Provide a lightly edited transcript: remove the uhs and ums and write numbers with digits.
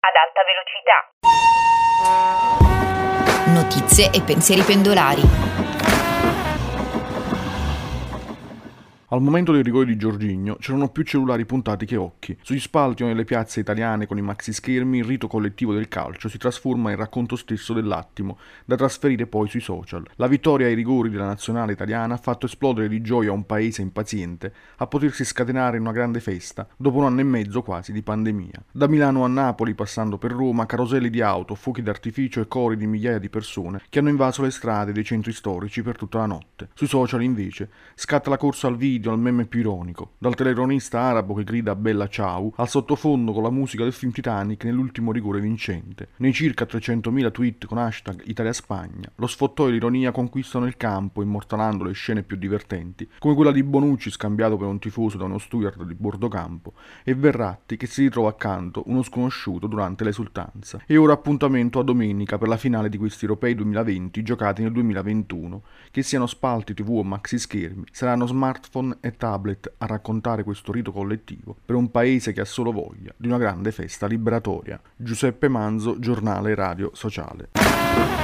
ad alta velocità. Notizie e pensieri pendolari. Al momento dei rigori di Jorginho c'erano più cellulari puntati che occhi. Sugli spalti o nelle piazze italiane con i maxi schermi il rito collettivo del calcio si trasforma in racconto stesso dell'attimo, da trasferire poi sui social. La vittoria ai rigori della nazionale italiana ha fatto esplodere di gioia un paese impaziente a potersi scatenare in una grande festa dopo un anno e mezzo quasi di pandemia. Da Milano a Napoli, passando per Roma, caroselli di auto, fuochi d'artificio e cori di migliaia di persone che hanno invaso le strade dei centri storici per tutta la notte. Sui social invece scatta la corsa al video, al meme più ironico, dal telefonista arabo che grida Bella ciao, al sottofondo con la musica del film Titanic nell'ultimo rigore vincente. Nei circa 300.000 tweet con hashtag Italia-Spagna, lo sfottò e l'ironia conquistano il campo, immortalando le scene più divertenti, come quella di Bonucci scambiato per un tifoso da uno steward di bordo campo, e Verratti che si ritrova accanto uno sconosciuto durante l'esultanza. E ora appuntamento a domenica per la finale di questi europei 2020 giocati nel 2021, che siano spalti TV o maxi schermi, saranno smartphone e tablet a raccontare questo rito collettivo per un paese che ha solo voglia di una grande festa liberatoria. Giuseppe Manzo, giornale Radio Sociale.